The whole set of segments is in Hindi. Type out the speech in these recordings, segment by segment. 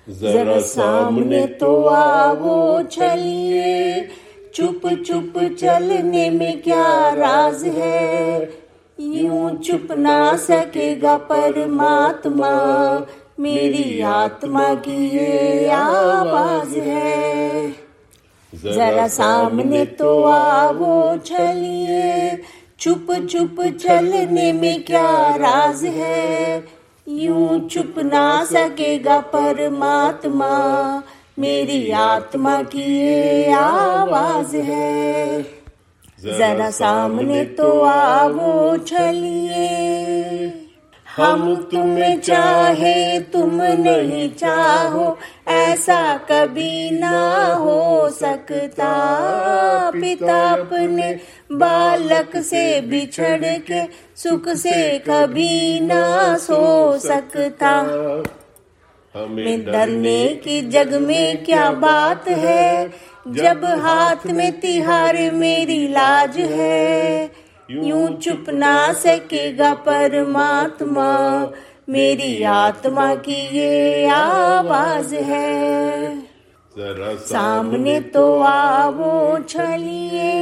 जरा सामने तो आओ चलिए, चुप चुप चलने में क्या राज है, यूं चुप ना सकेगा परमात्मा, मेरी आत्मा की ये आवाज है। जरा सामने तो आओ चलिए, चुप चुप चलने में क्या राज है, यूं चुप ना सकेगा परमात्मा, मेरी आत्मा की ये आवाज है। जरा सामने तो आओ चलिए, हम तुम्हें चाहे तुम नहीं चाहो, ऐसा कभी ना हो सकता। पिता अपने बालक से बिछड़ के सुख से कभी ना सो सकता। हमें डरने की जग में क्या बात है, जब हाथ में तिहार मेरी लाज है, यूं चुप ना सकेगा परमात्मा, मेरी आत्मा की ये आवाज है। जरा सामने तो आओ चलिए,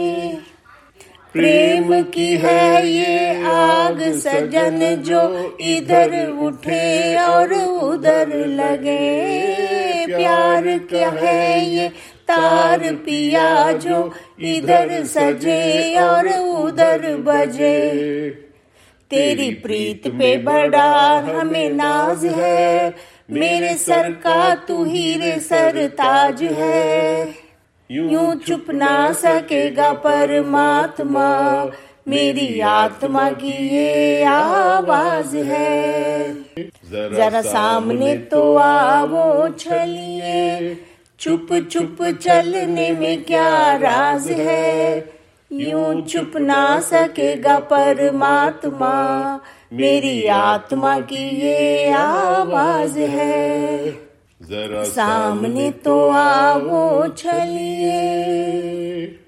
प्रेम की है ये आग सजन, जो इधर उठे और उधर लगे। प्यार क्या है ये तार पिया, जो इधर सजे और उधर बजे। तेरी प्रीत पे बड़ा हमें नाज है, मेरे सर का तू हीरे सर ताज है, यूं चुप ना सकेगा परमात्मा, मेरी आत्मा की ये आवाज है। जरा सामने तो आओ चलिए, चुप चुप चलने में क्या राज है, यूं चुप ना सकेगा परमात्मा, मेरी आत्मा की ये आवाज है। जरा सामने तो आओ चलिए।